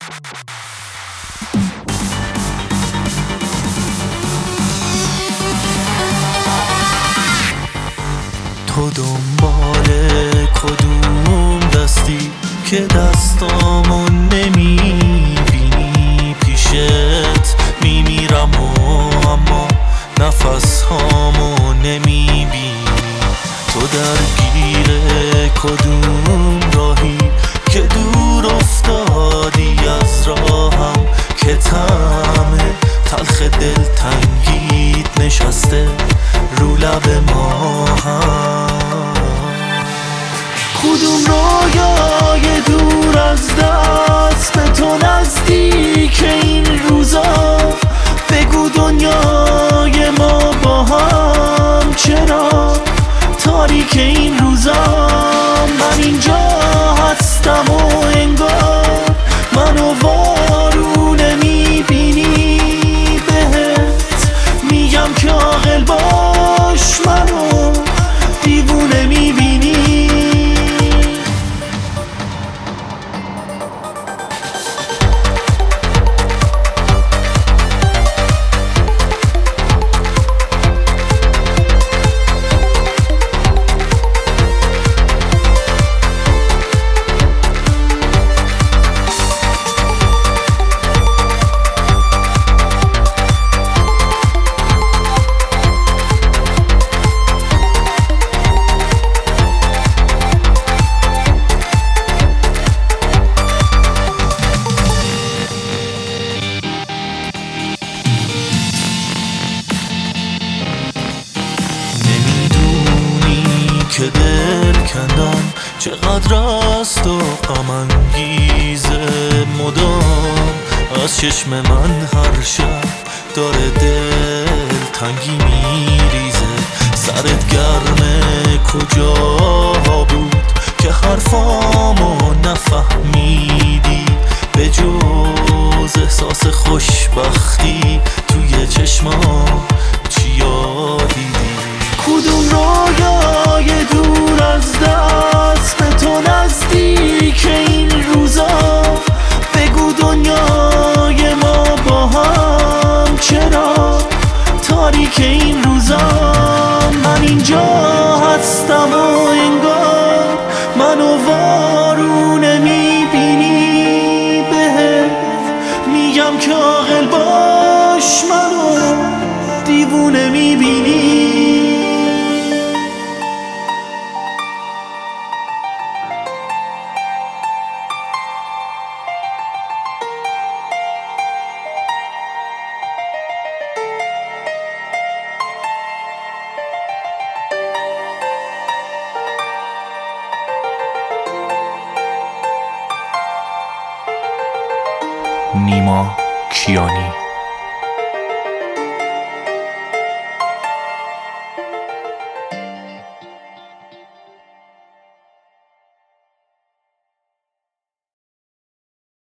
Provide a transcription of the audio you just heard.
تو دنبال کدوم دستی که دستامو نمیبینی؟ پیشت میمیرم اما نفسهامو نمیبینی. تو درگیر کدوم راهی که دور افتادی از راهم، که طعم تلخ دلتنگیت نشسته رو لب ماهم. کدوم رویای دور از دست به تو نزدیک این روزا؟ بگو دنیای ما با هم چرا تاریک این روزا؟ من اینجا هستم و انگار منو وارو نمیبینی. بهت میگم که عاقل باش، منو دیوونه میبینی. که دل کندن چقدر است و غم انگیزه، مدام از چشم من هر شب داره دل تنگی میریزه. سرت گرمه کجا بود که حرفامو نفهمیدی؟ به جز احساس خوشبختی توی چشما چیا دیدی؟ کدوم رویای دور از دست به تو نزدیک این روزا؟ بگو دنیای ما با هم چرا تاریک این روزا؟ من اینجا هستم و انگار منو وارو نمیبینی. بهت میگم که عاقل باش، منو دیوونه میبینی. نیما کیانی.